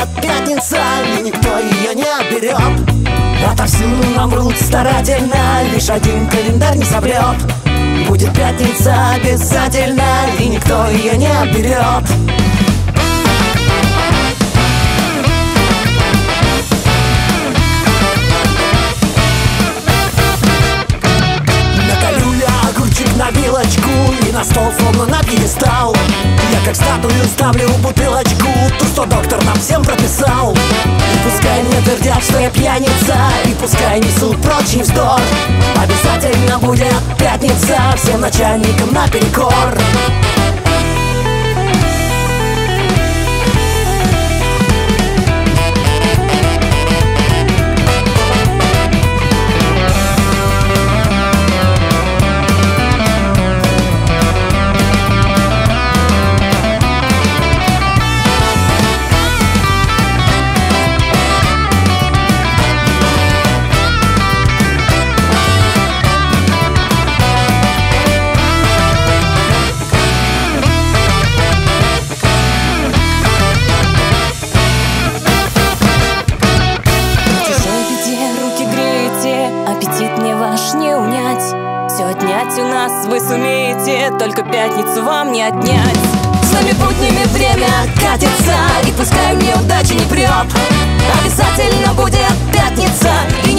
пятница, и никто ее не берет. Отовсюду нам врут старательно, лишь один календарь не соврет. Будет пятница обязательно, и никто ее не берет. На вилочку и на стол, словно на пьедестал. Я как статую ставлю бутылочку, то, что доктор нам всем прописал. И пускай мне твердят, что я пьяница, и пускай несут прочий вздор, обязательно будет пятница всем начальникам наперекор. Аппетит мне ваш не унять. Все отнять у нас вы сумеете, только пятницу вам не отнять. С нами буднями время катится, и пускай мне удачи не прет, обязательно будет пятница, и